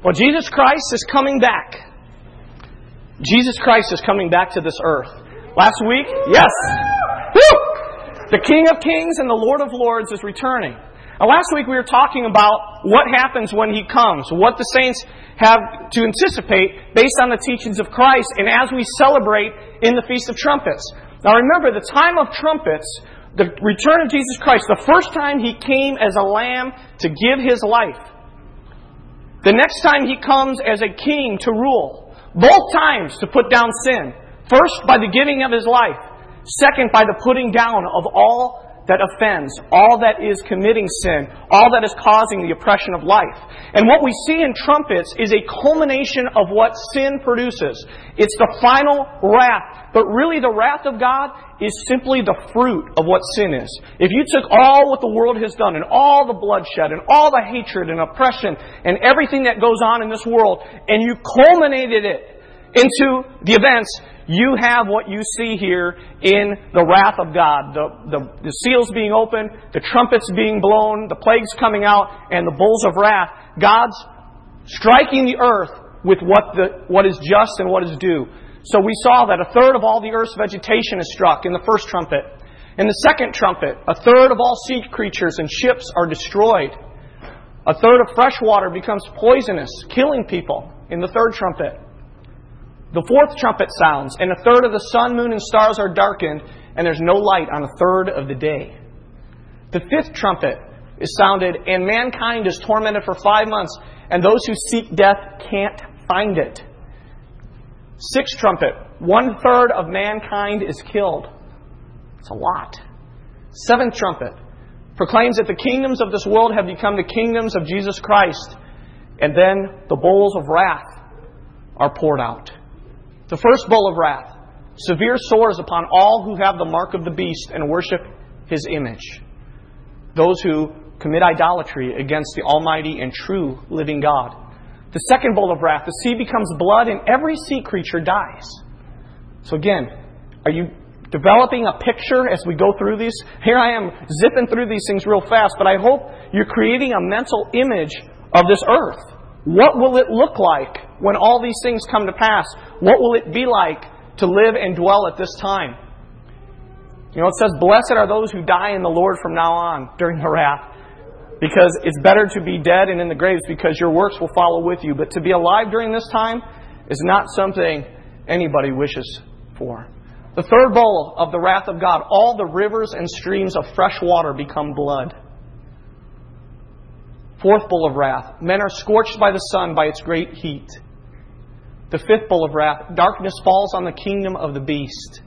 Well, Jesus Christ is coming back. Jesus Christ is coming back to this earth. Last week, yes! Woo! The King of Kings and the Lord of Lords is returning. Now, last week we were talking about what happens when He comes, what the saints have to anticipate based on the teachings of Christ, and as we celebrate in the Feast of Trumpets. Now remember, the time of trumpets, the return of Jesus Christ, the first time He came as a lamb to give His life. The next time He comes as a king to rule. Both times to put down sin. First, by the giving of His life. Second, by the putting down of all that offends, all that is committing sin, all that is causing the oppression of life. And what we see in trumpets is a culmination of what sin produces. It's the final wrath. But really the wrath of God is simply the fruit of what sin is. If you took all what the world has done and all the bloodshed and all the hatred and oppression and everything that goes on in this world and you culminated it into the events, you have what you see here in the wrath of God. The seals being opened, the trumpets being blown, the plagues coming out, and the bowls of wrath. God's striking the earth with what is just and what is due. So we saw that a third of all the earth's vegetation is struck in the first trumpet. In the second trumpet, a third of all sea creatures and ships are destroyed. A third of fresh water becomes poisonous, killing people in the third trumpet. The fourth trumpet sounds, and a third of the sun, moon, and stars are darkened, and there's no light on a third of the day. The fifth trumpet is sounded, and mankind is tormented for 5 months, and those who seek death can't find it. Sixth trumpet, 1/3 of mankind is killed. It's a lot. Seventh trumpet proclaims that the kingdoms of this world have become the kingdoms of Jesus Christ, and then the bowls of wrath are poured out. The first bowl of wrath, severe sores upon all who have the mark of the beast and worship his image. Those who commit idolatry against the almighty and true living God. The second bowl of wrath, the sea becomes blood and every sea creature dies. So again, are you developing a picture as we go through these? Here I am zipping through these things real fast, but I hope you're creating a mental image of this earth. What will it look like when all these things come to pass? What will it be like to live and dwell at this time? You know, it says, blessed are those who die in the Lord from now on during the wrath. Because it's better to be dead and in the graves because your works will follow with you. But to be alive during this time is not something anybody wishes for. The third bowl of the wrath of God, all the rivers and streams of fresh water become blood. Fourth bowl of wrath, men are scorched by the sun by its great heat. The fifth bowl of wrath, darkness falls on the kingdom of the beast.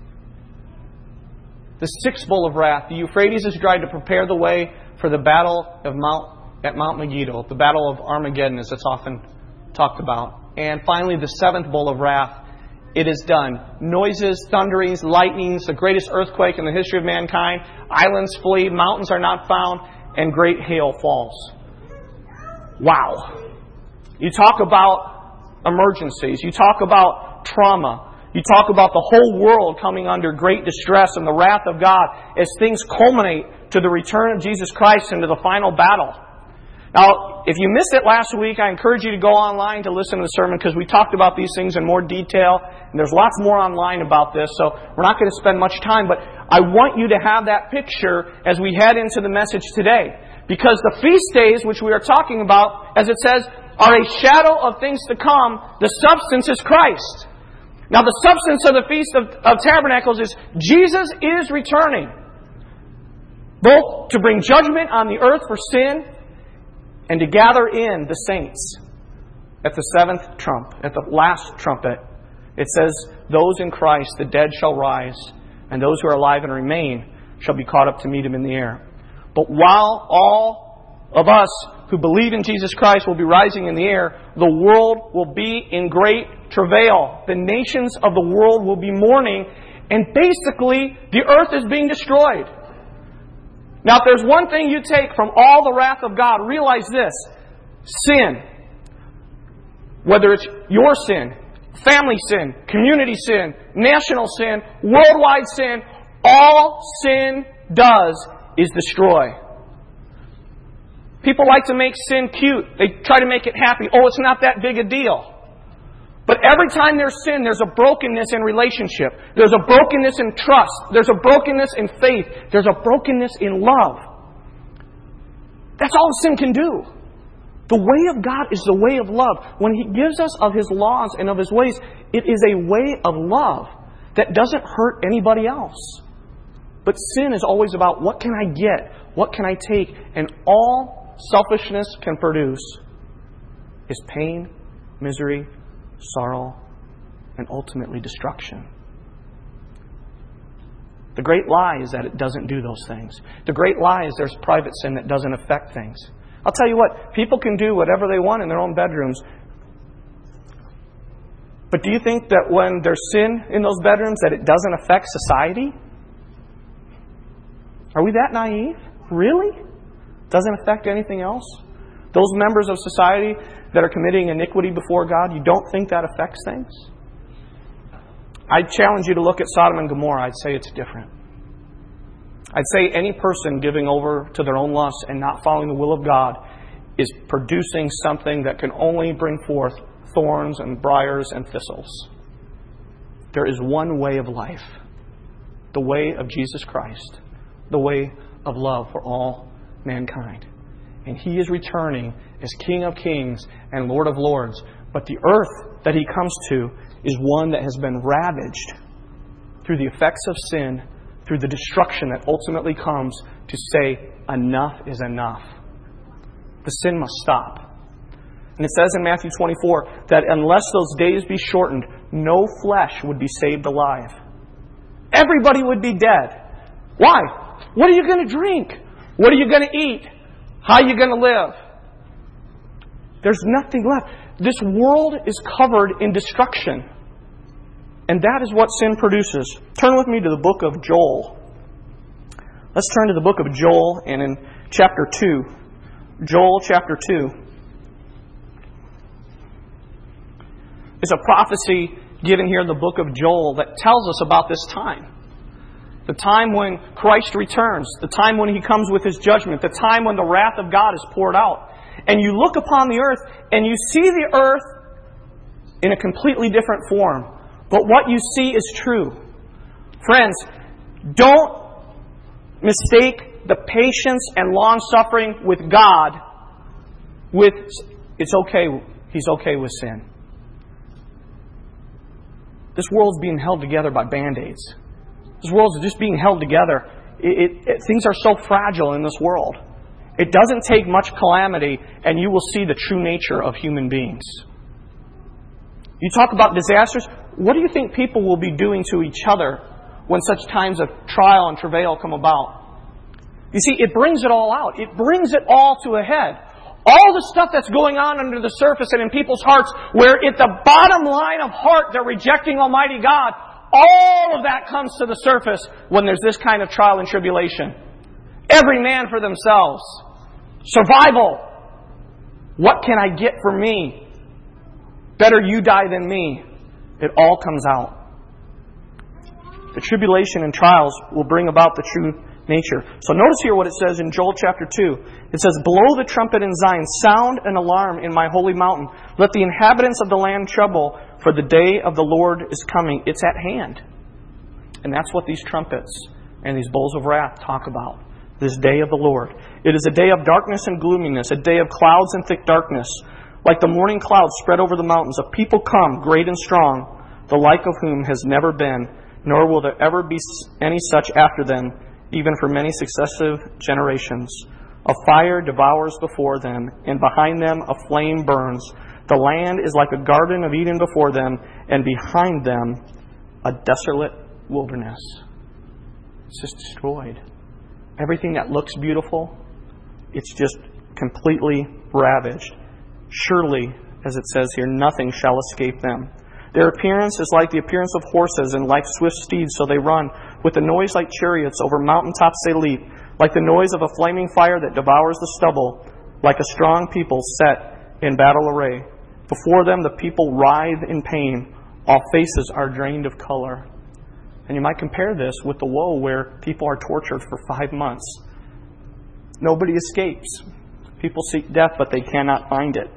The sixth bowl of wrath, the Euphrates is dried to prepare the way for the battle of Mount Megiddo, the battle of Armageddon, as it's often talked about. And finally, the seventh bowl of wrath, it is done. Noises, thunderings, lightnings, the greatest earthquake in the history of mankind. Islands flee, mountains are not found, and great hail falls. Wow. You talk about emergencies. You talk about trauma. You talk about the whole world coming under great distress and the wrath of God as things culminate to the return of Jesus Christ and to the final battle. Now, if you missed it last week, I encourage you to go online to listen to the sermon because we talked about these things in more detail. And there's lots more online about this, so we're not going to spend much time. But I want you to have that picture as we head into the message today. Because the feast days, which we are talking about, as it says, are a shadow of things to come. The substance is Christ. Now, the substance of the Feast of Tabernacles is Jesus is returning. Both to bring judgment on the earth for sin and to gather in the saints at the seventh trump, at the last trumpet. It says, those in Christ, the dead shall rise, and those who are alive and remain shall be caught up to meet Him in the air. But while all of us who believe in Jesus Christ will be rising in the air, the world will be in great travail. The nations of the world will be mourning, and basically the earth is being destroyed. Now, if there's one thing you take from all the wrath of God, realize this. Sin. Whether it's your sin, family sin, community sin, national sin, worldwide sin, all sin does is destroy. People like to make sin cute. They try to make it happy. Oh, it's not that big a deal. But every time there's sin, there's a brokenness in relationship. There's a brokenness in trust. There's a brokenness in faith. There's a brokenness in love. That's all sin can do. The way of God is the way of love. When He gives us of His laws and of His ways, it is a way of love that doesn't hurt anybody else. But sin is always about what can I get? What can I take? And all selfishness can produce is pain, misery, sorrow, and ultimately destruction. The great lie is that it doesn't do those things. The great lie is there's private sin that doesn't affect things. I'll tell you what, people can do whatever they want in their own bedrooms. But do you think that when there's sin in those bedrooms that it doesn't affect society? Are we that naive? Really? Doesn't affect anything else? Those members of society that are committing iniquity before God, you don't think that affects things? I challenge you to look at Sodom and Gomorrah. I'd say it's different. I'd say any person giving over to their own lusts and not following the will of God is producing something that can only bring forth thorns and briars and thistles. There is one way of life. The way of Jesus Christ. The way of love for all mankind. And He is returning as King of Kings and Lord of Lords. But the earth that He comes to is one that has been ravaged through the effects of sin, through the destruction that ultimately comes to say, enough is enough. The sin must stop. And it says in Matthew 24 that unless those days be shortened, no flesh would be saved alive. Everybody would be dead. Why? What are you going to drink? What are you going to eat? How are you going to live? There's nothing left. This world is covered in destruction. And that is what sin produces. Turn with me to the book of Joel. Let's turn to the book of Joel and in chapter 2. Joel chapter 2. There's a prophecy given here in the book of Joel that tells us about this time. The time when Christ returns. The time when He comes with His judgment. The time when the wrath of God is poured out. And you look upon the earth and you see the earth in a completely different form. But what you see is true. Friends, don't mistake the patience and long-suffering with God with, it's okay, He's okay with sin. This world's being held together by Band-Aids. This world's just being held together. Things are so fragile in this world. It doesn't take much calamity and you will see the true nature of human beings. You talk about disasters. What do you think people will be doing to each other when such times of trial and travail come about? You see, it brings it all out. It brings it all to a head. All the stuff that's going on under the surface and in people's hearts, where at the bottom line of heart they're rejecting Almighty God, all of that comes to the surface when there's this kind of trial and tribulation. Every man for themselves. Survival. What can I get for me? Better you die than me. It all comes out. The tribulation and trials will bring about the true nature. So notice here what it says in Joel chapter 2. It says, blow the trumpet in Zion, sound an alarm in my holy mountain. Let the inhabitants of the land tremble, for the day of the Lord is coming. It's at hand. And that's what these trumpets and these bowls of wrath talk about. This day of the Lord. It is a day of darkness and gloominess, a day of clouds and thick darkness. Like the morning clouds spread over the mountains, a people come, great and strong, the like of whom has never been, nor will there ever be any such after them, even for many successive generations. A fire devours before them, and behind them a flame burns. The land is like a garden of Eden before them, and behind them a desolate wilderness. It's just destroyed. Everything that looks beautiful, it's just completely ravaged. Surely, as it says here, nothing shall escape them. Their appearance is like the appearance of horses, and like swift steeds, so they run. With a noise like chariots, over mountaintops they leap. Like the noise of a flaming fire that devours the stubble. Like a strong people set in battle array. Before them the people writhe in pain. All faces are drained of color. And you might compare this with the woe where people are tortured for 5 months. Nobody escapes. People seek death, but they cannot find it.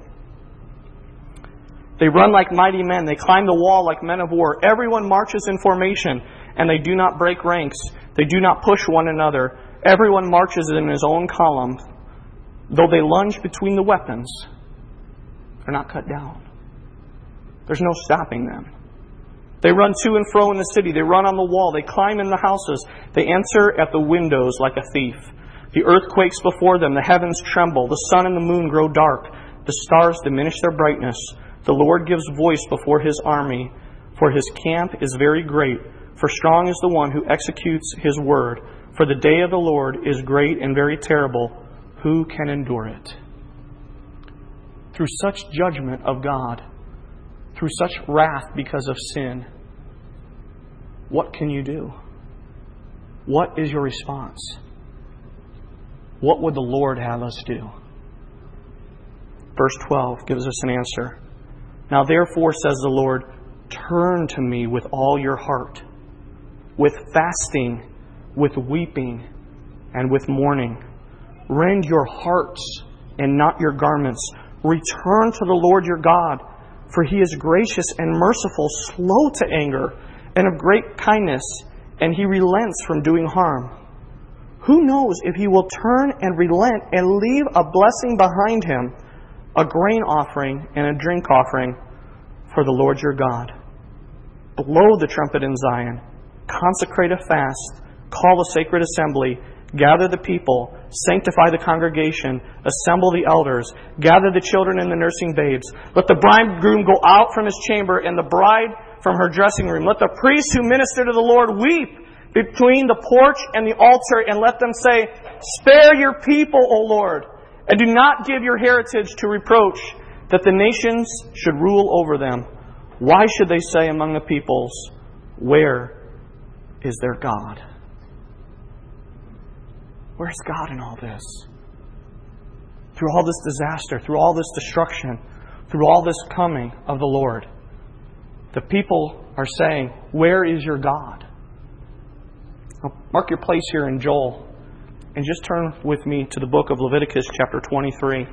They run like mighty men. They climb the wall like men of war. Everyone marches in formation, and they do not break ranks. They do not push one another. Everyone marches in his own column. Though they lunge between the weapons, they're not cut down. There's no stopping them. They run to and fro in the city. They run on the wall. They climb in the houses. They enter at the windows like a thief. The earth quakes before them. The heavens tremble. The sun and the moon grow dark. The stars diminish their brightness. The Lord gives voice before His army. For His camp is very great. For strong is the one who executes His word. For the day of the Lord is great and very terrible. Who can endure it? Through such judgment of God, through such wrath because of sin, what can you do? What is your response? What would the Lord have us do? Verse 12 gives us an answer. Now therefore, says the Lord, turn to me with all your heart, with fasting, with weeping, and with mourning. Rend your hearts and not your garments. Return to the Lord your God, for He is gracious and merciful, slow to anger, and of great kindness, and He relents from doing harm. Who knows if He will turn and relent and leave a blessing behind Him, a grain offering and a drink offering for the Lord your God. Blow the trumpet in Zion, consecrate a fast, call a sacred assembly, gather the people, sanctify the congregation, assemble the elders, gather the children and the nursing babes. Let the bridegroom go out from his chamber and the bride from her dressing room. Let the priests who minister to the Lord weep between the porch and the altar, and let them say, spare your people, O Lord, and do not give your heritage to reproach, that the nations should rule over them. Why should they say among the peoples, where is their God? Where's God in all this? Through all this disaster, through all this destruction, through all this coming of the Lord, the people are saying, where is your God? Now, mark your place here in Joel, and just turn with me to the book of Leviticus chapter 23.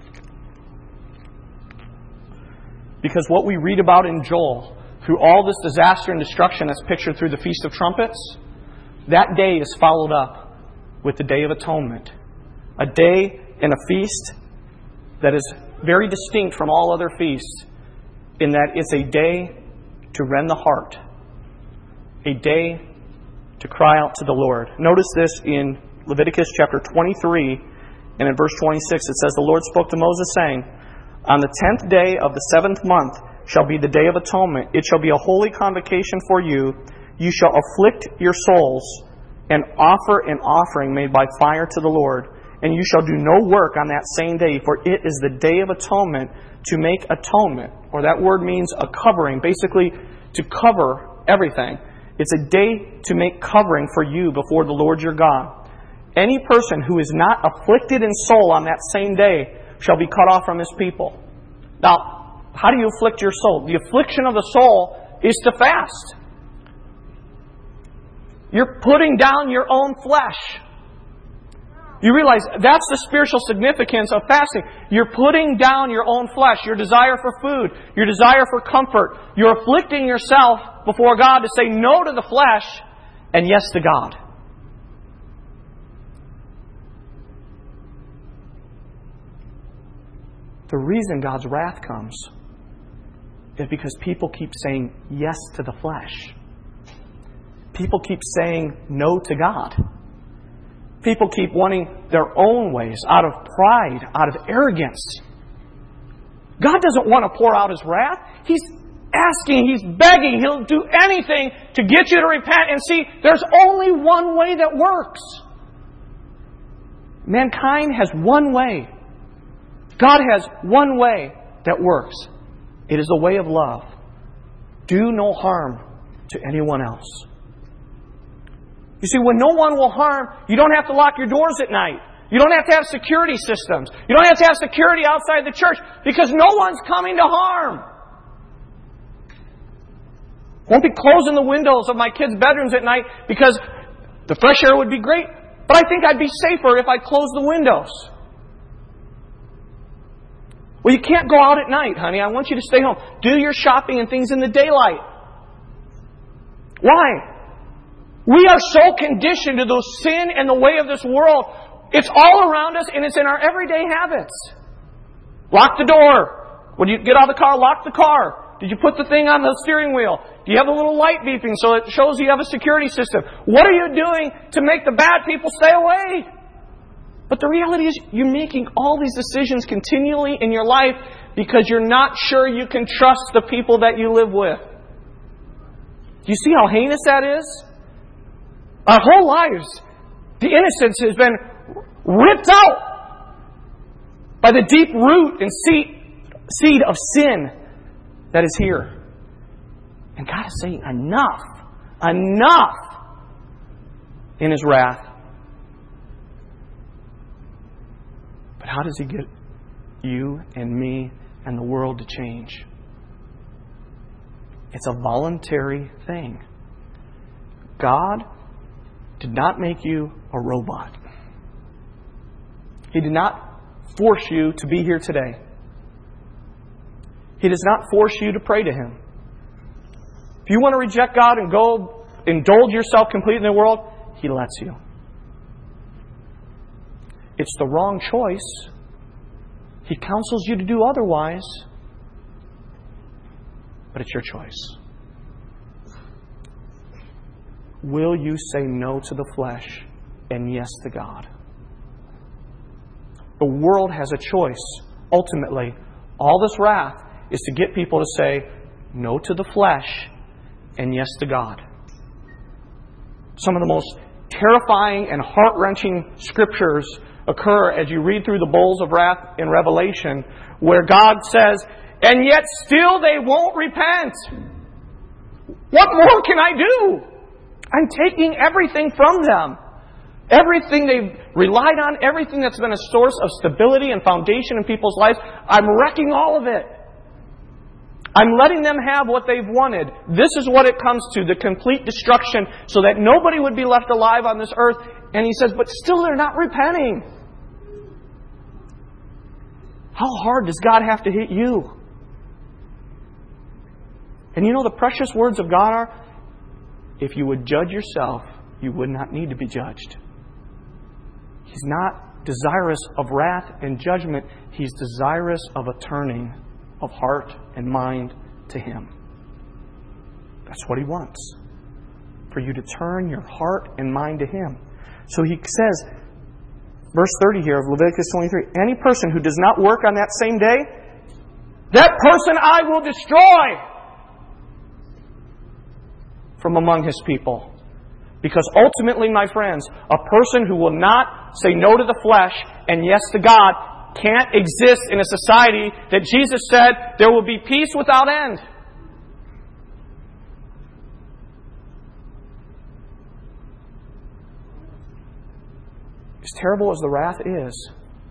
Because what we read about in Joel, through all this disaster and destruction that's pictured through the Feast of Trumpets, that day is followed up with the Day of Atonement. A day and a feast that is very distinct from all other feasts, in that it's a day to rend the heart, a day to cry out to the Lord. Notice this in Leviticus chapter 23, and in verse 26 it says, the Lord spoke to Moses, saying, on the 10th day of the 7th month shall be the Day of Atonement. It shall be a holy convocation for you. You shall afflict your souls and offer an offering made by fire to the Lord. And you shall do no work on that same day, for it is the Day of Atonement, to make atonement. Or that word means a covering, basically to cover everything. It's a day to make covering for you before the Lord your God. Any person who is not afflicted in soul on that same day shall be cut off from his people. Now, how do you afflict your soul? The affliction of the soul is to fast. You're putting down your own flesh. You realize that's the spiritual significance of fasting. You're putting down your own flesh, your desire for food, your desire for comfort. You're afflicting yourself before God to say no to the flesh and yes to God. The reason God's wrath comes is because people keep saying yes to the flesh. People keep saying no to God. People keep wanting their own ways out of pride, out of arrogance. God doesn't want to pour out His wrath. He's asking, He's begging, He'll do anything to get you to repent. And see, there's only one way that works. Mankind has one way. God has one way that works. It is the way of love. Do no harm to anyone else. You see, when no one will harm, you don't have to lock your doors at night. You don't have to have security systems. You don't have to have security outside the church because no one's coming to harm. Won't be closing the windows of my kids' bedrooms at night because the fresh air would be great, but I think I'd be safer if I closed the windows. Well, you can't go out at night, honey. I want you to stay home. Do your shopping and things in the daylight. Why? We are so conditioned to the sin and the way of this world. It's all around us and it's in our everyday habits. Lock the door. When you get out of the car, lock the car. Did you put the thing on the steering wheel? Do you have a little light beeping so it shows you have a security system? What are you doing to make the bad people stay away? But the reality is you're making all these decisions continually in your life because you're not sure you can trust the people that you live with. Do you see how heinous that is? Our whole lives, the innocence has been ripped out by the deep root and seed of sin that is here. And God is saying, enough in His wrath. But how does He get you and me and the world to change? It's a voluntary thing. God did not make you a robot. He did not force you to be here today. He does not force you to pray to Him. If you want to reject God and go indulge yourself completely in the world, He lets you. It's the wrong choice. He counsels you to do otherwise. But it's your choice. Will you say no to the flesh and yes to God? The world has a choice. Ultimately, all this wrath is to get people to say no to the flesh and yes to God. Some of the most terrifying and heart-wrenching scriptures occur as you read through the bowls of wrath in Revelation, where God says, and yet still they won't repent. What more can I do? I'm taking everything from them. Everything they've relied on, everything that's been a source of stability and foundation in people's lives, I'm wrecking all of it. I'm letting them have what they've wanted. This is what it comes to, the complete destruction, so that nobody would be left alive on this earth. And He says, but still they're not repenting. How hard does God have to hit you? And you know the precious words of God are, if you would judge yourself, you would not need to be judged. He's not desirous of wrath and judgment. He's desirous of a turning of heart and mind to Him. That's what He wants. For you to turn your heart and mind to Him. So He says, verse 30 here of Leviticus 23, any person who does not work on that same day, that person I will destroy from among His people. Because ultimately, my friends, a person who will not say no to the flesh and yes to God can't exist in a society that Jesus said there will be peace without end. As terrible as the wrath is,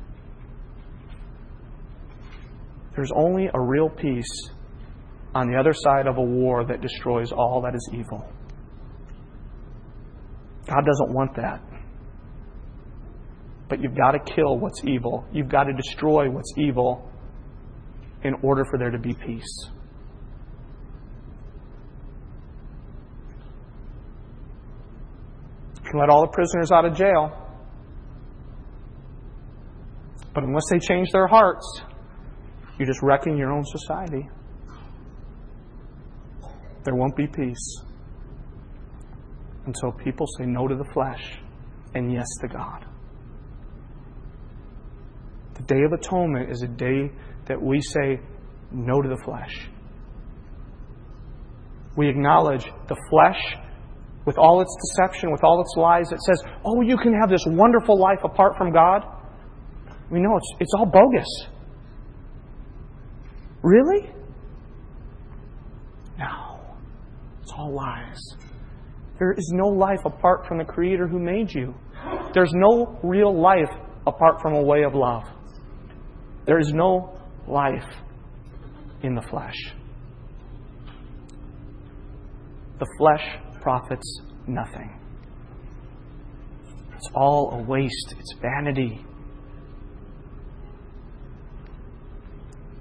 there's only a real peace on the other side of a war that destroys all that is evil. God doesn't want that. But you've got to kill what's evil. You've got to destroy what's evil in order for there to be peace. You can let all the prisoners out of jail. But unless they change their hearts, you're just wrecking your own society. There won't be peace until people say no to the flesh and yes to God. The Day of Atonement is a day that we say no to the flesh. We acknowledge the flesh with all its deception, with all its lies. It says, oh, you can have this wonderful life apart from God. We know it's all bogus. Really? No. It's all lies. There is no life apart from the Creator who made you. There's no real life apart from a way of love. There is no life in the flesh. The flesh profits nothing. It's all a waste. It's vanity.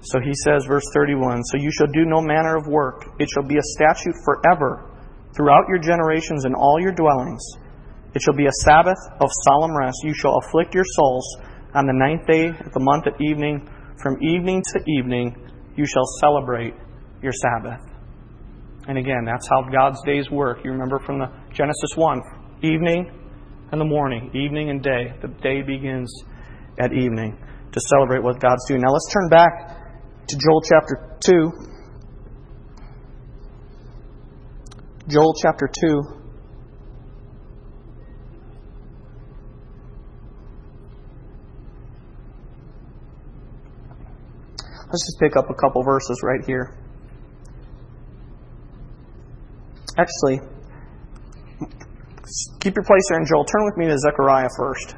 So he says, verse 31, "So you shall do no manner of work. It shall be a statute forever throughout your generations in all your dwellings. It shall be a Sabbath of solemn rest. You shall afflict your souls on the 9th day of the month at evening. From evening to evening you shall celebrate your Sabbath." And again, that's how God's days work. You remember from the Genesis 1, evening and the morning, evening and day. The day begins at evening to celebrate what God's doing. Now let's turn back to Joel chapter 2. Joel chapter 2. Let's just pick up a couple verses right here. Actually, keep your place there in Joel. Turn with me to Zechariah first.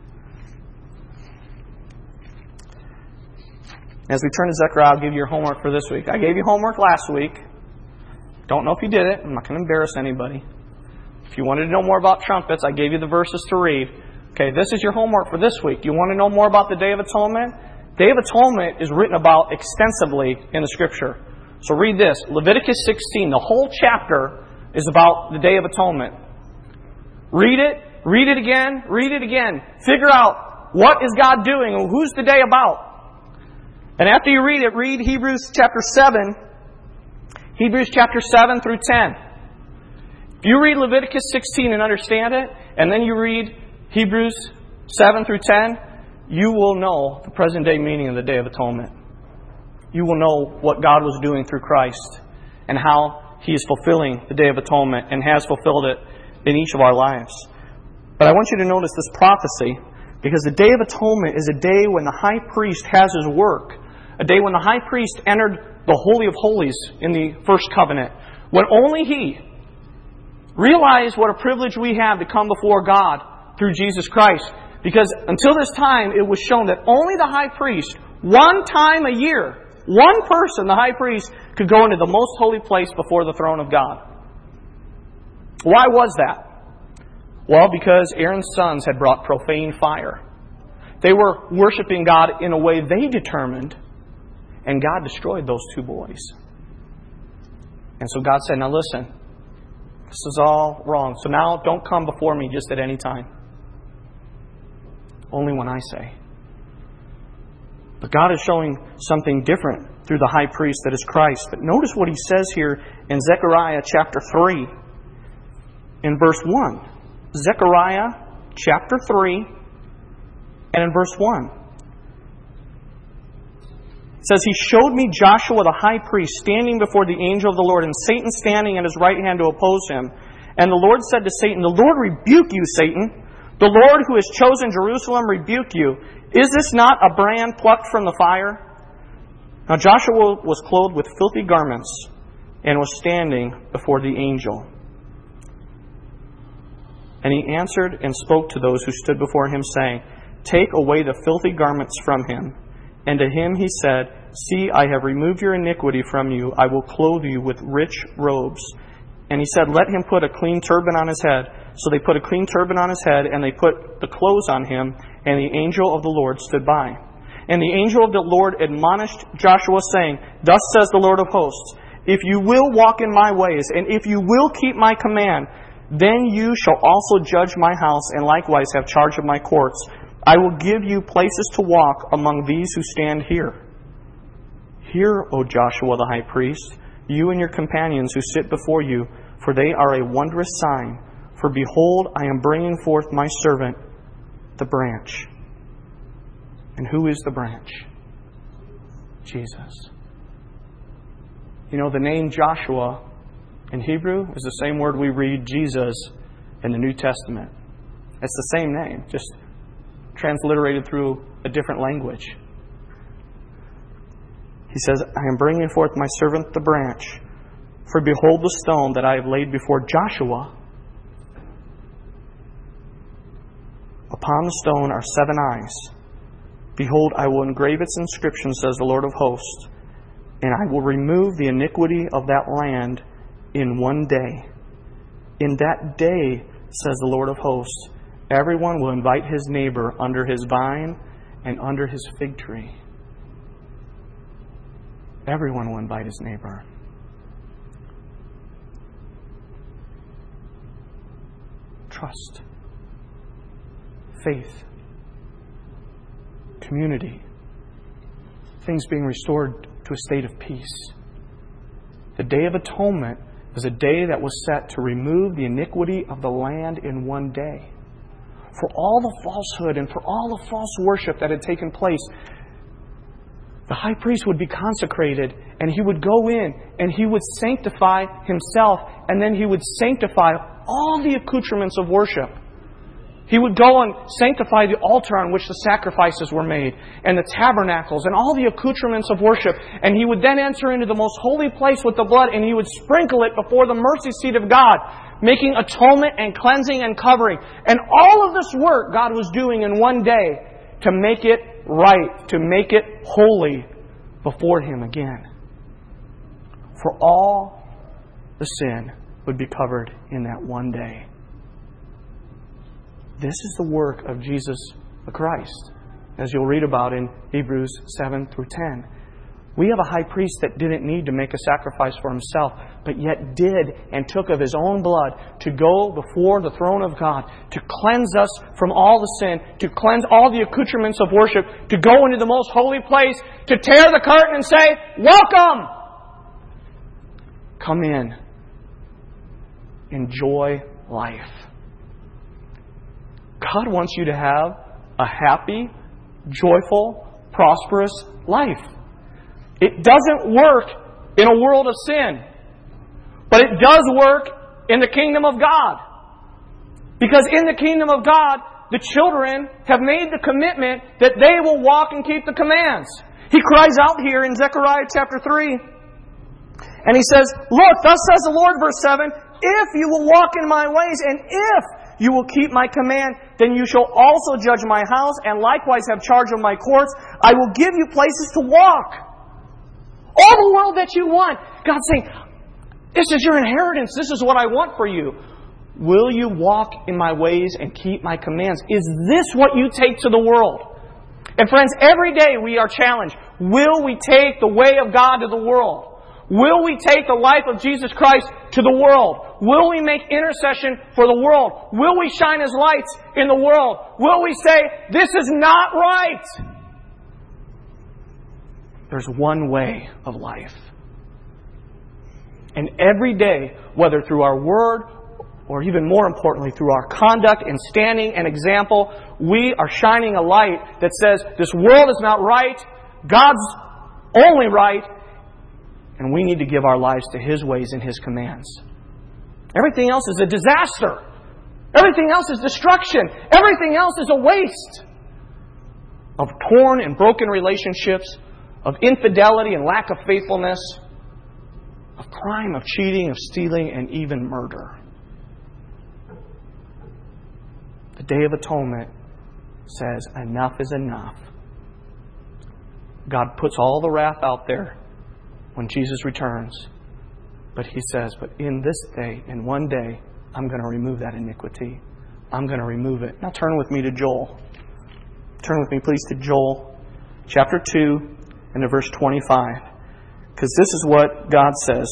As we turn to Zechariah, I'll give you your homework for this week. I gave you homework last week. Don't know if you did it. I'm not going to embarrass anybody. If you wanted to know more about trumpets, I gave you the verses to read. Okay, this is your homework for this week. Do you want to know more about the Day of Atonement? Day of Atonement is written about extensively in the Scripture. So read this. Leviticus 16, the whole chapter is about the Day of Atonement. Read it again, read it again. Figure out what is God doing and who's the day about. And after you read it, read Hebrews chapter 7. Hebrews chapter 7 through 10. If you read Leviticus 16 and understand it, and then you read Hebrews 7 through 10, you will know the present day meaning of the Day of Atonement. You will know what God was doing through Christ and how He is fulfilling the Day of Atonement and has fulfilled it in each of our lives. But I want you to notice this prophecy, because the Day of Atonement is a day when the high priest has his work. A day when the high priest entered the Holy of Holies in the first covenant. When only he realized what a privilege we have to come before God through Jesus Christ. Because until this time, it was shown that only the high priest, one time a year, one person, the high priest, could go into the most holy place before the throne of God. Why was that? Well, because Aaron's sons had brought profane fire. They were worshiping God in a way they determined, and God destroyed those two boys. And so God said, now listen, this is all wrong. So now don't come before me just at any time. Only when I say. But God is showing something different through the high priest that is Christ. But notice what He says here in Zechariah chapter 3 in verse 1. Zechariah chapter 3 and in verse 1. It says, He showed me Joshua the high priest standing before the angel of the Lord, and Satan standing at his right hand to oppose him. And the Lord said to Satan, The Lord rebuke you, Satan. The Lord who has chosen Jerusalem rebuke you. Is this not a brand plucked from the fire? Now Joshua was clothed with filthy garments and was standing before the angel. And he answered and spoke to those who stood before him, saying, Take away the filthy garments from him. And to him he said, See, I have removed your iniquity from you. I will clothe you with rich robes. And he said, Let him put a clean turban on his head. So they put a clean turban on his head, and they put the clothes on him, and the angel of the Lord stood by. And the angel of the Lord admonished Joshua, saying, Thus says the Lord of hosts, If you will walk in my ways, and if you will keep my command, then you shall also judge my house, and likewise have charge of my courts. I will give you places to walk among these who stand here. Hear, O Joshua the high priest, you and your companions who sit before you, for they are a wondrous sign. For behold, I am bringing forth my servant, the branch. And who is the branch? Jesus. You know, the name Joshua in Hebrew is the same word we read Jesus in the New Testament. It's the same name, just transliterated through a different language. He says, I am bringing forth my servant the branch. For behold the stone that I have laid before Joshua. Upon the stone are 7 eyes. Behold, I will engrave its inscription, says the Lord of hosts, and I will remove the iniquity of that land in one day. In that day, says the Lord of hosts, everyone will invite his neighbor under his vine and under his fig tree. Everyone will invite his neighbor. Trust, faith, community, things being restored to a state of peace. The Day of Atonement is a day that was set to remove the iniquity of the land in one day. For all the falsehood and for all the false worship that had taken place, the high priest would be consecrated, and he would go in and he would sanctify himself, and then he would sanctify all the accoutrements of worship. He would go and sanctify the altar on which the sacrifices were made, and the tabernacles, and all the accoutrements of worship. And he would then enter into the most holy place with the blood, and he would sprinkle it before the mercy seat of God, making atonement and cleansing and covering. And all of this work God was doing in one day to make it right, to make it holy before Him again. For all the sin would be covered in that one day. This is the work of Jesus the Christ, as you'll read about in Hebrews 7 through 10. We have a high priest that didn't need to make a sacrifice for himself, but yet did and took of his own blood to go before the throne of God, to cleanse us from all the sin, to cleanse all the accoutrements of worship, to go into the most holy place, to tear the curtain and say, "Welcome! Come in. Enjoy life." God wants you to have a happy, joyful, prosperous life. It doesn't work in a world of sin, but it does work in the kingdom of God. Because in the kingdom of God, the children have made the commitment that they will walk and keep the commands. He cries out here in Zechariah chapter 3, and he says, "Look, thus says the Lord," verse 7, "if you will walk in my ways, and if you will keep my command, then you shall also judge my house, and likewise have charge of my courts. I will give you places to walk." All the world that you want. God's saying, this is your inheritance. This is what I want for you. Will you walk in my ways and keep my commands? Is this what you take to the world? And friends, every day we are challenged. Will we take the way of God to the world? Will we take the life of Jesus Christ to the world? Will we make intercession for the world? Will we shine His lights in the world? Will we say, this is not right? There's one way of life. And every day, whether through our word or even more importantly through our conduct and standing and example, we are shining a light that says this world is not right, God's only right, and we need to give our lives to His ways and His commands. Everything else is a disaster. Everything else is destruction. Everything else is a waste of torn and broken relationships, of infidelity and lack of faithfulness, of crime, of cheating, of stealing, and even murder. The Day of Atonement says, enough is enough. God puts all the wrath out there when Jesus returns. But He says, but in this day, in one day, I'm going to remove that iniquity. I'm going to remove it. Now turn with me to Joel. Turn with me, please, to Joel chapter 2 and to verse 25. Because this is what God says.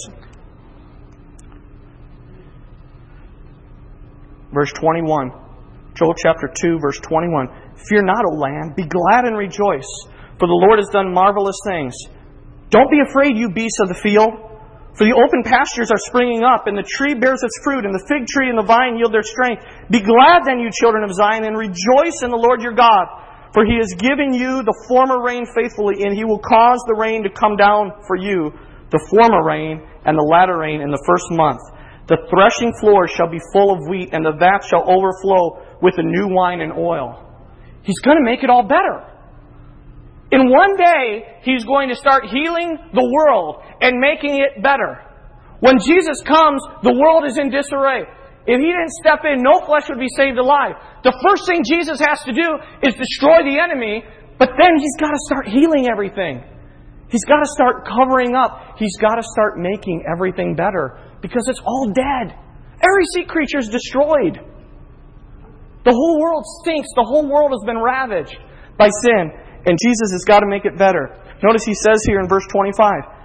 Verse 21. Joel chapter 2, verse 21. Fear not, O land. Be glad and rejoice, for the Lord has done marvelous things. Don't be afraid, you beasts of the field, for the open pastures are springing up, and the tree bears its fruit, and the fig tree and the vine yield their strength. Be glad then, you children of Zion, and rejoice in the Lord your God, for He has given you the former rain faithfully, and He will cause the rain to come down for you, the former rain and the latter rain in the first month. The threshing floor shall be full of wheat, and the vat shall overflow with the new wine and oil. He's going to make it all better. In one day, He's going to start healing the world and making it better. When Jesus comes, the world is in disarray. If He didn't step in, no flesh would be saved alive. The first thing Jesus has to do is destroy the enemy, but then He's got to start healing everything. He's got to start covering up. He's got to start making everything better because it's all dead. Every sea creature is destroyed. The whole world stinks. The whole world has been ravaged by sin. And Jesus has got to make it better. Notice He says here in verse 25,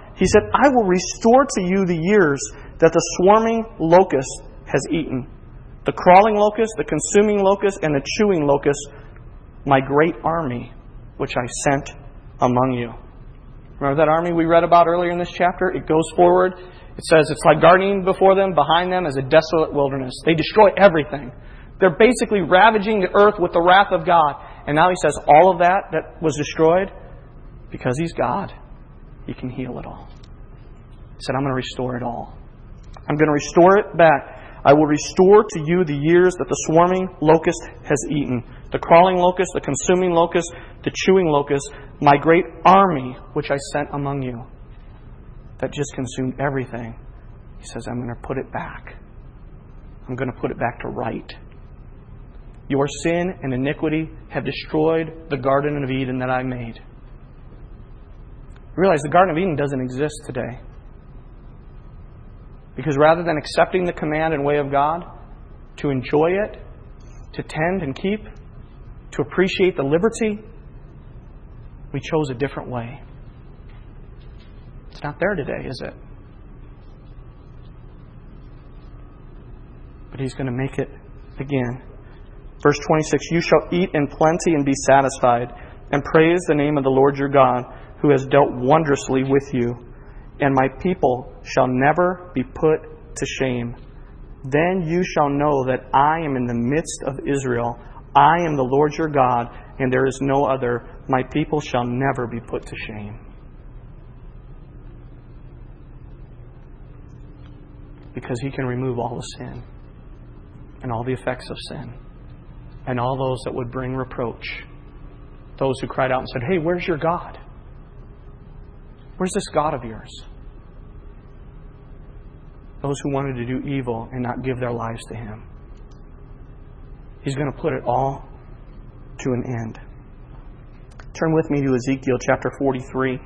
He said, I will restore to you the years that the swarming locust has eaten. The crawling locust, the consuming locust, and the chewing locust, my great army, which I sent among you. Remember that army we read about earlier in this chapter? It goes forward. It says it's like gardening before them, behind them is a desolate wilderness. They destroy everything. They're basically ravaging the earth with the wrath of God. And now He says all of that was destroyed, because He's God, He can heal it all. He said, I'm going to restore it all. I'm going to restore it back. I will restore to you the years that the swarming locust has eaten. The crawling locust, the consuming locust, the chewing locust, my great army which I sent among you, that just consumed everything. He says, I'm going to put it back. I'm going to put it back to right. Your sin and iniquity have destroyed the Garden of Eden that I made. Realize the Garden of Eden doesn't exist today. Because rather than accepting the command and way of God, to enjoy it, to tend and keep, to appreciate the liberty, we chose a different way. It's not there today, is it? But He's going to make it again. Verse 26, you shall eat in plenty and be satisfied, and praise the name of the Lord your God, who has dealt wondrously with you. And my people shall never be put to shame. Then you shall know that I am in the midst of Israel. I am the Lord your God, and there is no other. My people shall never be put to shame. Because He can remove all the sin and all the effects of sin and all those that would bring reproach. Those who cried out and said, hey, where's your God? Where's this God of yours? Those who wanted to do evil and not give their lives to Him. He's going to put it all to an end. Turn with me to Ezekiel chapter 43.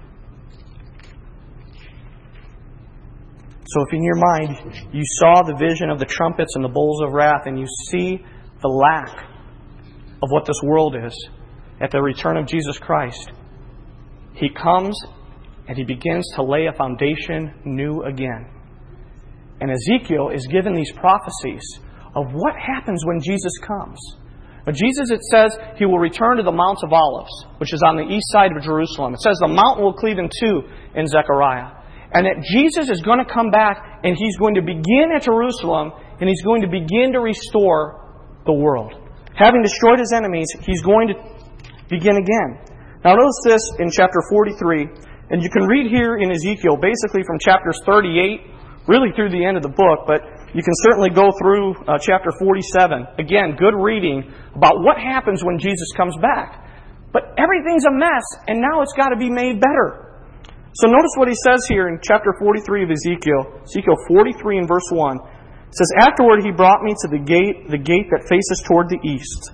So if in your mind you saw the vision of the trumpets and the bowls of wrath, and you see the lack of what this world is at the return of Jesus Christ, He comes and He begins to lay a foundation new again. And Ezekiel is given these prophecies of what happens when Jesus comes. But Jesus, it says, He will return to the Mount of Olives, which is on the east side of Jerusalem. It says the mountain will cleave in two in Zechariah. And that Jesus is going to come back and He's going to begin at Jerusalem and He's going to begin to restore the world. Having destroyed His enemies, He's going to begin again. Now notice this in chapter 43. And you can read here in Ezekiel basically from chapters 38 really through the end of the book, but you can certainly go through chapter 47. Again, good reading about what happens when Jesus comes back. But everything's a mess, and now it's got to be made better. So notice what he says here in chapter 43 of Ezekiel. Ezekiel 43 and verse 1. It says, afterward He brought me to the gate that faces toward the east.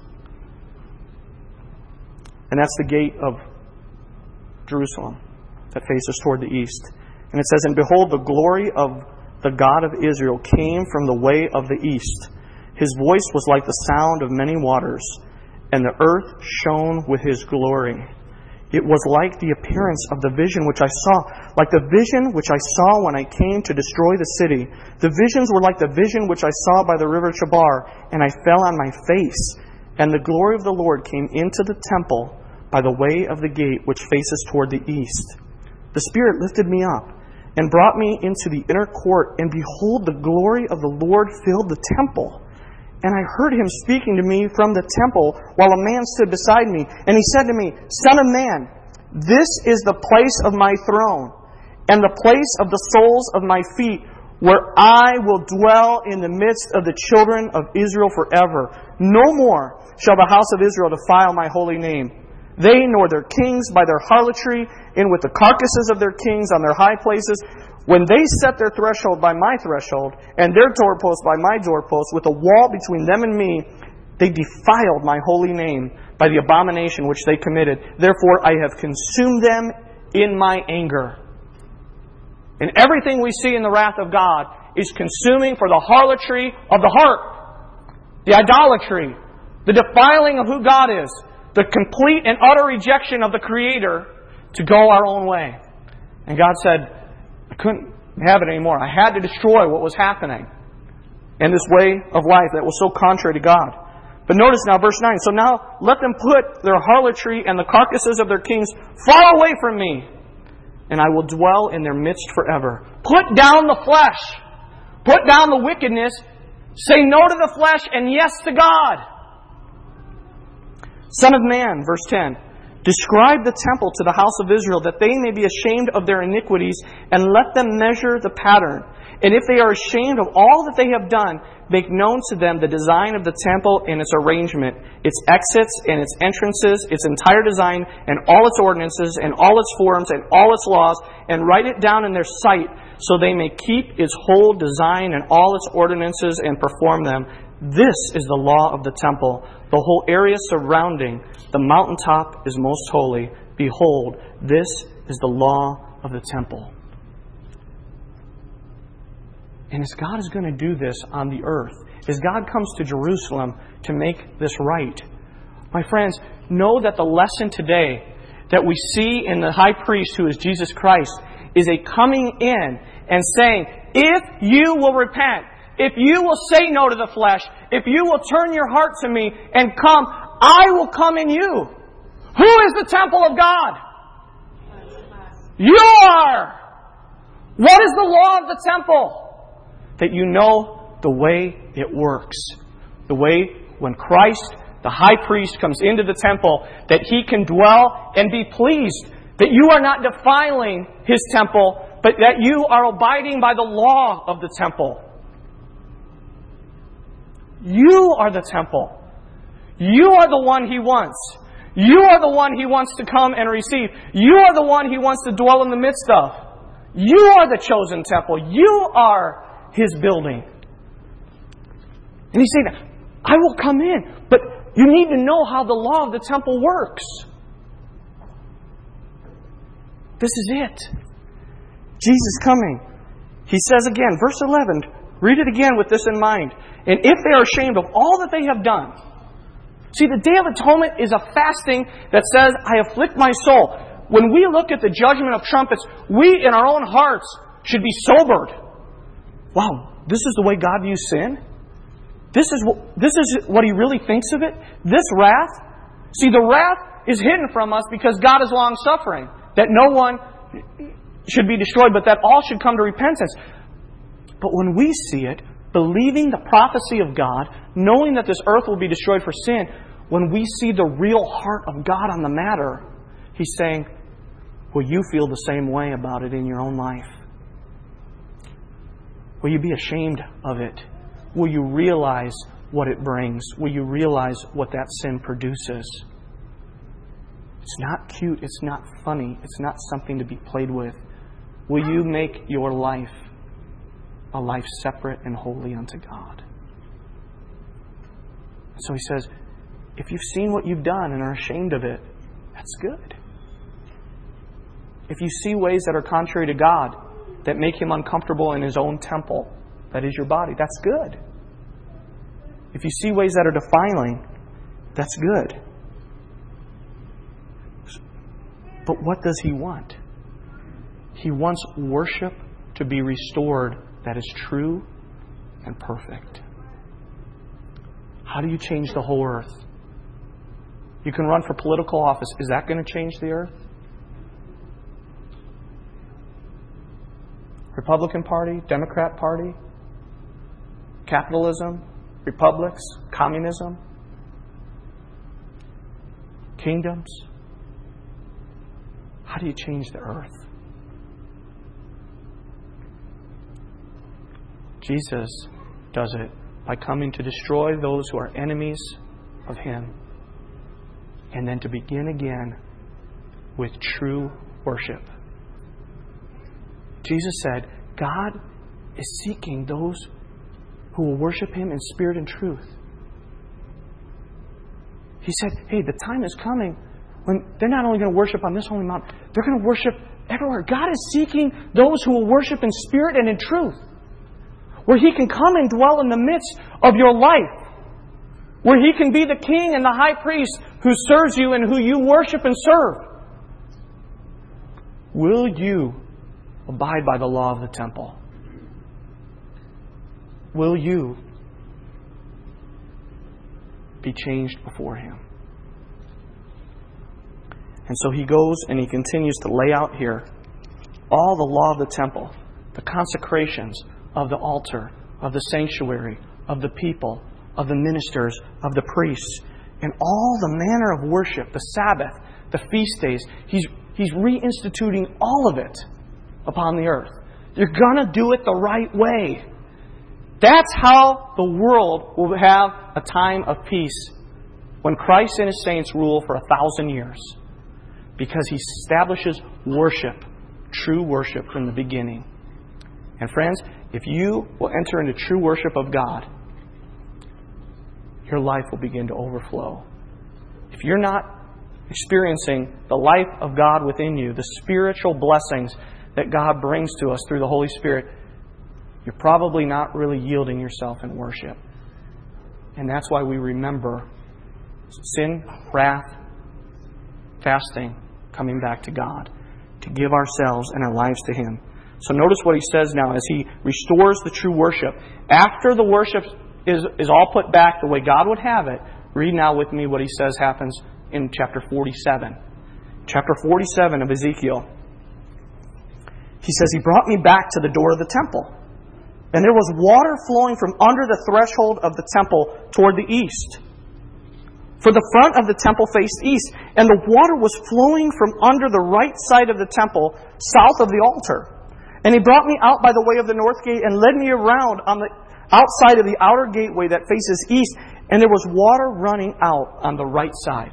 And that's the gate of Jerusalem that faces toward the east. And it says, and behold, the glory of the God of Israel came from the way of the east. His voice was like the sound of many waters, and the earth shone with His glory. It was like the appearance of the vision which I saw, like the vision which I saw when I came to destroy the city. The visions were like the vision which I saw by the river Chebar, and I fell on my face. And the glory of the Lord came into the temple by the way of the gate which faces toward the east. The Spirit lifted me up and brought me into the inner court, and behold, the glory of the Lord filled the temple. And I heard Him speaking to me from the temple while a man stood beside me. And He said to me, Son of man, this is the place of my throne, and the place of the soles of my feet, where I will dwell in the midst of the children of Israel forever. No more shall the house of Israel defile my holy name. They nor their kings by their harlotry, and with the carcasses of their kings on their high places, when they set their threshold by my threshold, and their doorpost by my doorpost, with a wall between them and me, they defiled my holy name by the abomination which they committed. Therefore I have consumed them in my anger. And everything we see in the wrath of God is consuming for the harlotry of the heart, the idolatry, the defiling of who God is, the complete and utter rejection of the Creator to go our own way. And God said, I couldn't have it anymore. I had to destroy what was happening and this way of life that was so contrary to God. But notice now, verse 9. So now let them put their harlotry and the carcasses of their kings far away from me, and I will dwell in their midst forever. Put down the flesh. Put down the wickedness. Say no to the flesh and yes to God. Son of man, verse 10. Describe the temple to the house of Israel, that they may be ashamed of their iniquities, and let them measure the pattern. And if they are ashamed of all that they have done, make known to them the design of the temple and its arrangement, its exits and its entrances, its entire design, and all its ordinances, and all its forms, and all its laws, and write it down in their sight, so they may keep its whole design and all its ordinances and perform them. This is the law of the temple. The whole area surrounding the mountaintop is most holy. Behold, this is the law of the temple. And as God is going to do this on the earth, as God comes to Jerusalem to make this right, my friends, know that the lesson today that we see in the high priest, who is Jesus Christ, is a coming in and saying, if you will repent, if you will say no to the flesh, if you will turn your heart to me and come, I will come in you. Who is the temple of God? You are. What is the law of the temple? That you know the way it works. The way when Christ, the high priest, comes into the temple, that He can dwell and be pleased. That you are not defiling His temple, but that you are abiding by the law of the temple. You are the temple. You are the one He wants. You are the one He wants to come and receive. You are the one He wants to dwell in the midst of. You are the chosen temple. You are His building. And He's saying, I will come in, but you need to know how the law of the temple works. This is it. Jesus coming. He says again, verse 11, read it again with this in mind. And if they are ashamed of all that they have done. See, the Day of Atonement is a fasting that says, I afflict my soul. When we look at the judgment of trumpets, we in our own hearts should be sobered. Wow, this is the way God views sin? This is what He really thinks of it? This wrath? See, the wrath is hidden from us because God is long-suffering. That no one should be destroyed, but that all should come to repentance. But when we see it, believing the prophecy of God, knowing that this earth will be destroyed for sin, when we see the real heart of God on the matter, He's saying, will you feel the same way about it in your own life? Will you be ashamed of it? Will you realize what it brings? Will you realize what that sin produces? It's not cute. It's not funny. It's not something to be played with. Will you make your life a life separate and holy unto God? So He says, if you've seen what you've done and are ashamed of it, that's good. If you see ways that are contrary to God, that make Him uncomfortable in His own temple, that is your body, that's good. If you see ways that are defiling, that's good. But what does He want? He wants worship to be restored that is true and perfect. How do you change the whole earth? You can run for political office. Is that going to change the earth? Republican Party, Democrat Party, capitalism, republics, communism, kingdoms. How do you change the earth? Jesus does it by coming to destroy those who are enemies of Him, and then to begin again with true worship. Jesus said, God is seeking those who will worship Him in spirit and truth. He said, hey, the time is coming when they're not only going to worship on this holy mountain, they're going to worship everywhere. God is seeking those who will worship in spirit and in truth. Where He can come and dwell in the midst of your life. Where He can be the king and the high priest who serves you and who you worship and serve. Will you abide by the law of the temple? Will you be changed before Him? And so he goes and he continues to lay out here all the law of the temple, the consecrations of the altar, of the sanctuary, of the people, of the ministers, of the priests, and all the manner of worship, the Sabbath, the feast days. He's reinstituting all of it upon the earth. You're going to do it the right way. That's how the world will have a time of peace when Christ and His saints rule for 1,000 years. Because He establishes worship, true worship from the beginning. And friends, if you will enter into true worship of God, your life will begin to overflow. If you're not experiencing the life of God within you, the spiritual blessings that God brings to us through the Holy Spirit, you're probably not really yielding yourself in worship. And that's why we remember sin, wrath, fasting, coming back to God, to give ourselves and our lives to Him. So notice what he says now as he restores the true worship. After the worship is all put back the way God would have it, read now with me what he says happens in chapter 47. Chapter 47 of Ezekiel. He says, He brought me back to the door of the temple, and there was water flowing from under the threshold of the temple toward the east. For the front of the temple faced east, and the water was flowing from under the right side of the temple, south of the altar. And He brought me out by the way of the north gate and led me around on the outside of the outer gateway that faces east, and there was water running out on the right side.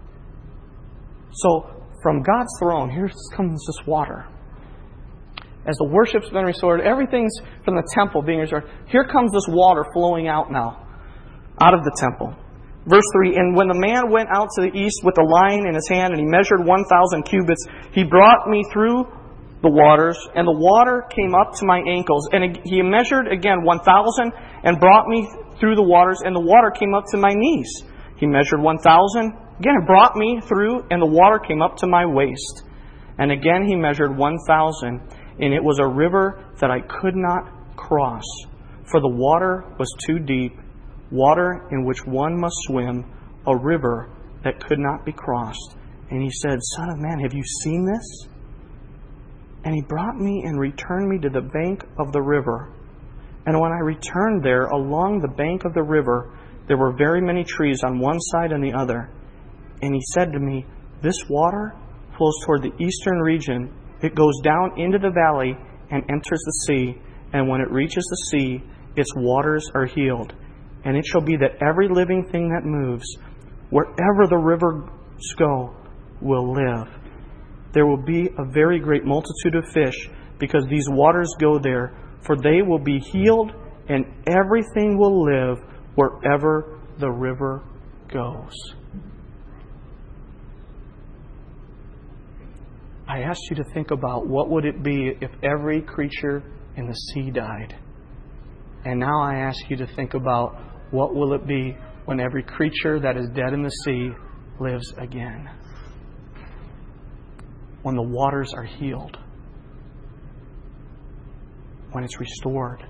So, from God's throne, here comes this water. As the worship's been restored, everything's from the temple being restored. Here comes this water flowing out now, out of the temple. Verse 3, And when the man went out to the east with a line in his hand, and he measured 1,000 cubits, he brought me through the waters, and the water came up to my ankles. And he measured again 1,000, and brought me through the waters, and the water came up to my knees. He measured 1,000, again and brought me through, and the water came up to my waist. And again he measured 1,000, and it was a river that I could not cross, for the water was too deep, water in which one must swim, a river that could not be crossed. And he said, Son of man, have you seen this? And he brought me and returned me to the bank of the river. And when I returned there, along the bank of the river, there were very many trees on one side and the other. And he said to me, This water flows toward the eastern region. It goes down into the valley and enters the sea. And when it reaches the sea, its waters are healed. And it shall be that every living thing that moves, wherever the rivers go, will live. There will be a very great multitude of fish, because these waters go there, for they will be healed, and everything will live wherever the river goes. I asked you to think about what would it be if every creature in the sea died. And now I ask you to think about what will it be when every creature that is dead in the sea lives again. When the waters are healed. When it's restored.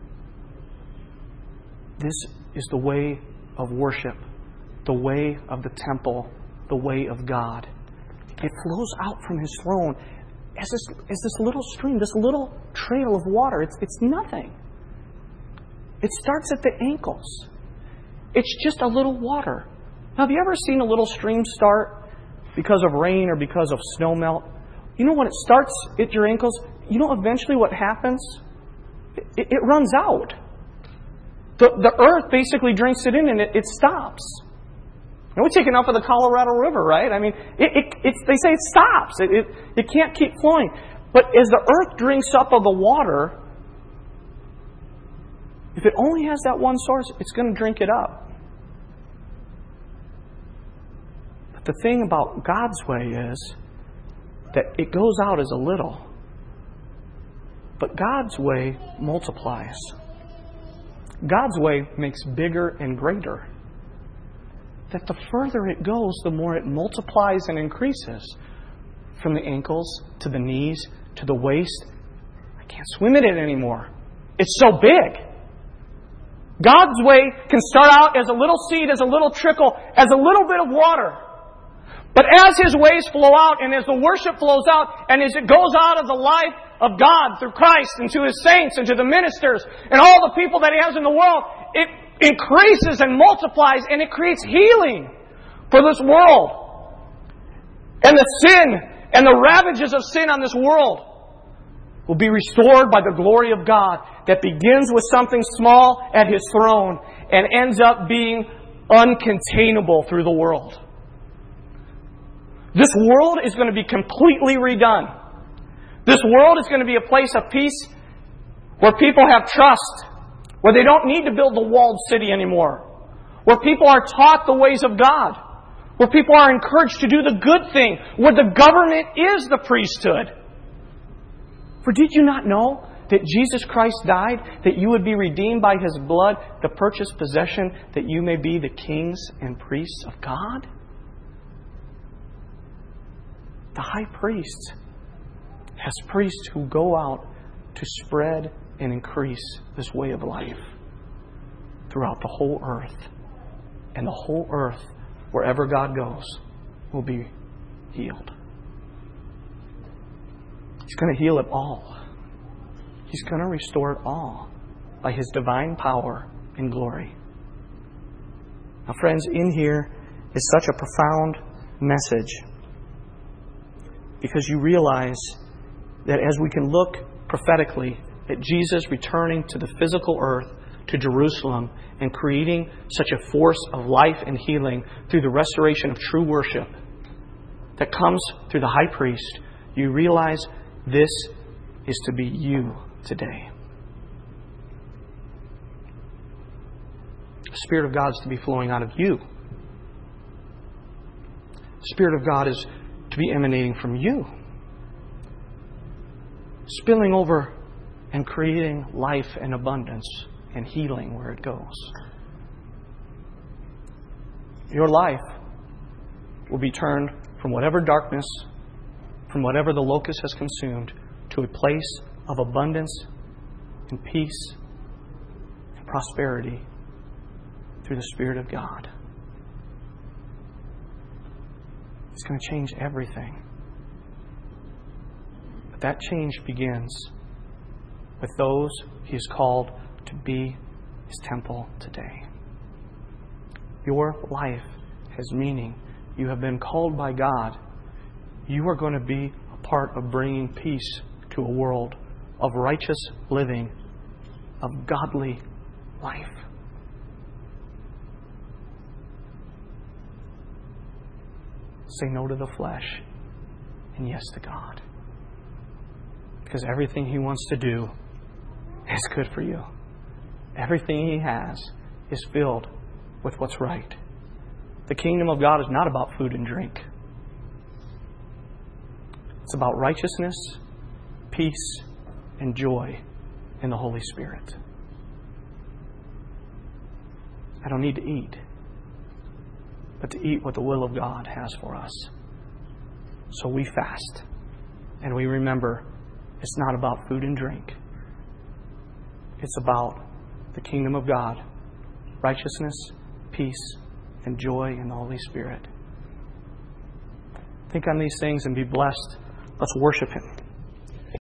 This is the way of worship. The way of the temple. The way of God. It flows out from His throne as this little stream, this little trail of water. It's nothing. It starts at the ankles. It's just a little water. Now, have you ever seen a little stream start because of rain or because of snow melt? You know, when it starts at your ankles, you know eventually what happens? It runs out. The earth basically drinks it in and it stops. And we take enough of the Colorado River, right? I mean, they say it stops. It can't keep flowing. But as the earth drinks up of the water, if it only has that one source, it's going to drink it up. But the thing about God's way is that it goes out as a little. But God's way multiplies. God's way makes bigger and greater. That the further it goes, the more it multiplies and increases. From the ankles, to the knees, to the waist, can't swim in it anymore. It's so big. God's way can start out as a little seed, as a little trickle, as a little bit of water. But as His ways flow out, and as the worship flows out, and as it goes out of the life of God through Christ and to His saints and to the ministers and all the people that He has in the world, it increases and multiplies, and it creates healing for this world. And the sin and the ravages of sin on this world will be restored by the glory of God that begins with something small at His throne and ends up being uncontainable through the world. This world is going to be completely redone. This world is going to be a place of peace where people have trust, where they don't need to build the walled city anymore, where people are taught the ways of God, where people are encouraged to do the good thing, where the government is the priesthood. For did you not know that Jesus Christ died, that you would be redeemed by His blood, the purchased possession, that you may be the kings and priests of God? The high priest has priests who go out to spread and increase this way of life throughout the whole earth. And the whole earth, wherever God goes, will be healed. He's going to heal it all. He's going to restore it all by His divine power and glory. Now, friends, in here is such a profound message, because you realize that as we can look prophetically at Jesus returning to the physical earth, to Jerusalem, and creating such a force of life and healing through the restoration of true worship that comes through the high priest, you realize this is to be you today. The Spirit of God is to be flowing out of you. The Spirit of God is to be emanating from you, spilling over and creating life and abundance and healing where it goes. Your life will be turned from whatever darkness, from whatever the locust has consumed, to a place of abundance and peace and prosperity through the Spirit of God. It's going to change everything. But that change begins with those He has called to be His temple today. Your life has meaning. You have been called by God. You are going to be a part of bringing peace to a world of righteous living, of godly life. Say no to the flesh and yes to God. Because everything He wants to do is good for you. Everything He has is filled with what's right. The kingdom of God is not about food and drink. It's about righteousness, peace, and joy in the Holy Spirit. I don't need to eat, but to eat what the will of God has for us. So we fast, and we remember it's not about food and drink. It's about the kingdom of God, righteousness, peace, and joy in the Holy Spirit. Think on these things and be blessed. Let's worship Him.